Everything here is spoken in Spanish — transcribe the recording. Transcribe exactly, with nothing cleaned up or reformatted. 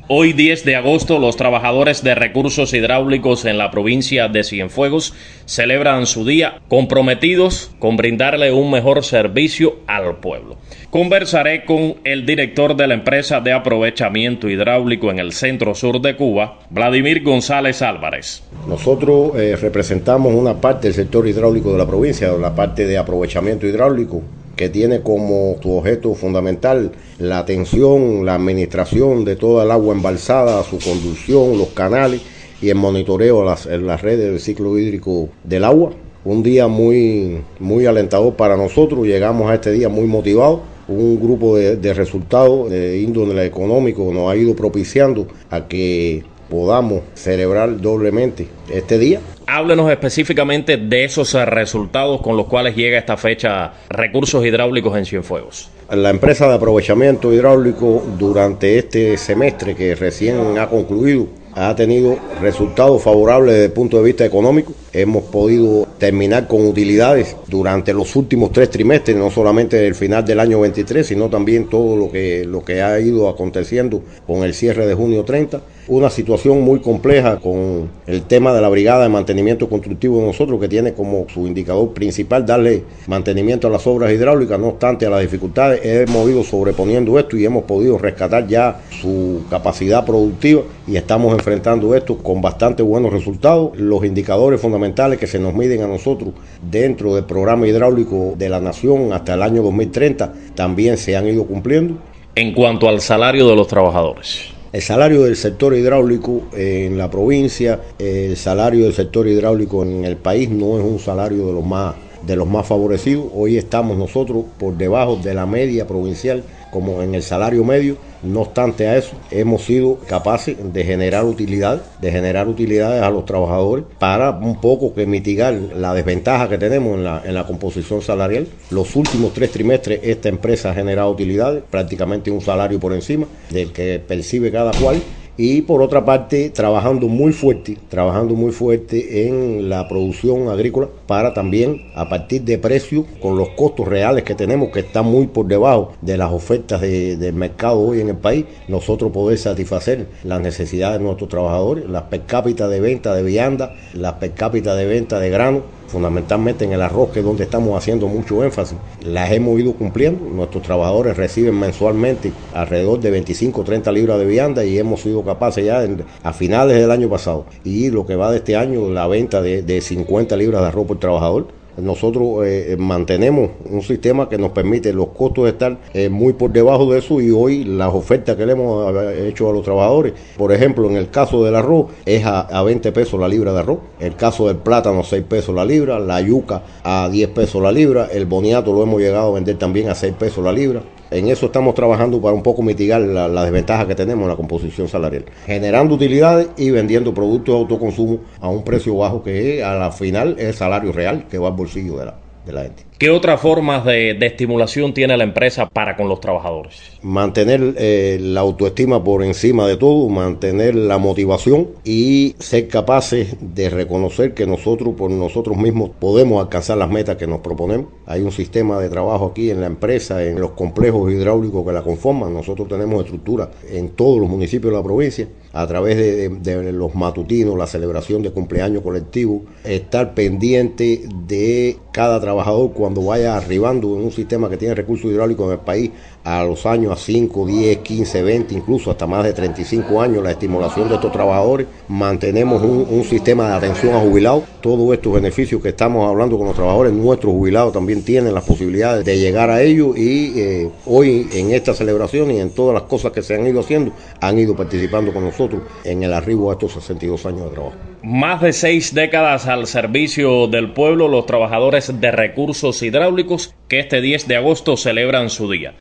Hoy diez de agosto, los trabajadores de recursos hidráulicos en la provincia de Cienfuegos celebran su día comprometidos con brindarle un mejor servicio al pueblo. Conversaré con el director de la empresa de aprovechamiento hidráulico en el centro sur de Cuba, Vladimir González Álvarez. Nosotros eh, representamos una parte del sector hidráulico de la provincia, la parte de aprovechamiento hidráulico, que tiene como su objeto fundamental la atención, la administración de toda el agua embalsada, su conducción, los canales y el monitoreo a las, en las redes del ciclo hídrico del agua. Un día muy, muy alentador para nosotros, llegamos a este día muy motivados. Un grupo de, de resultados de índole económico nos ha ido propiciando a que podamos celebrar doblemente este día. Háblenos específicamente de esos resultados con los cuales llega esta fecha Recursos Hidráulicos en Cienfuegos. La empresa de aprovechamiento hidráulico durante este semestre que recién ha concluido ha tenido resultados favorables desde el punto de vista económico. Hemos podido terminar con utilidades durante los últimos tres trimestres, no solamente el final del año veintitrés, sino también todo lo que, lo que ha ido aconteciendo con el cierre de junio treinta. Una situación muy compleja con el tema de la brigada de mantenimiento constructivo de nosotros, que tiene como su indicador principal darle mantenimiento a las obras hidráulicas. No obstante a las dificultades, hemos ido sobreponiendo esto y hemos podido rescatar ya su capacidad productiva y estamos enfrentando esto con bastante buenos resultados. Los indicadores fundamentales que se nos miden a nosotros dentro del programa hidráulico de la nación hasta el año dos mil treinta también se han ido cumpliendo. En cuanto al salario de los trabajadores, el salario del sector hidráulico en la provincia, el salario del sector hidráulico en el país no es un salario de los más, de los más favorecidos. Hoy estamos nosotros por debajo de la media provincial como en el salario medio. No obstante a eso, hemos sido capaces de generar utilidad, de generar utilidades a los trabajadores para un poco que mitigar la desventaja que tenemos en la, en la composición salarial. Los últimos tres trimestres esta empresa ha generado utilidades, prácticamente un salario por encima del que percibe cada cual. Y por otra parte, trabajando muy fuerte, trabajando muy fuerte en la producción agrícola para también, a partir de precios, con los costos reales que tenemos, que están muy por debajo de las ofertas de, del mercado hoy en el país, nosotros poder satisfacer las necesidades de nuestros trabajadores, las per cápita de venta de vianda, las per cápita de venta de grano, fundamentalmente en el arroz, que es donde estamos haciendo mucho énfasis, las hemos ido cumpliendo. Nuestros trabajadores reciben mensualmente alrededor de veinticinco o treinta libras de vianda y hemos sido capaces ya en, a finales del año pasado y lo que va de este año la venta de, de cincuenta libras de arroz por trabajador. Nosotros eh, mantenemos un sistema que nos permite los costos de estar eh, muy por debajo de eso, y hoy las ofertas que le hemos hecho a los trabajadores, por ejemplo, en el caso del arroz es a, a veinte pesos la libra de arroz, el caso del plátano seis pesos la libra, la yuca a diez pesos la libra, el boniato lo hemos llegado a vender también a seis pesos la libra. En eso estamos trabajando para un poco mitigar la, la desventaja que tenemos en la composición salarial, generando utilidades y vendiendo productos de autoconsumo a un precio bajo, que a la final es el salario real que va al bolsillo de la, de la gente. ¿Qué otras formas de, de estimulación tiene la empresa para con los trabajadores? Mantener eh, la autoestima por encima de todo, mantener la motivación y ser capaces de reconocer que nosotros por nosotros mismos podemos alcanzar las metas que nos proponemos. Hay un sistema de trabajo aquí en la empresa, en los complejos hidráulicos que la conforman. Nosotros tenemos estructura en todos los municipios de la provincia, a través de, de, de los matutinos, la celebración de cumpleaños colectivos, estar pendiente de cada trabajador cuando vaya arribando en un sistema que tiene recursos hidráulicos en el país a los años a cinco, diez, quince, veinte, incluso hasta más de treinta y cinco años, la estimulación de estos trabajadores. Mantenemos un, un sistema de atención a jubilados. Todos estos beneficios que estamos hablando con los trabajadores, nuestros jubilados también tienen las posibilidades de llegar a ellos, y eh, hoy en esta celebración y en todas las cosas que se han ido haciendo, han ido participando con nosotros en el arribo a estos sesenta y dos años de trabajo. Más de seis décadas al servicio del pueblo, los trabajadores de recursos hidráulicos que este diez de agosto celebran su día.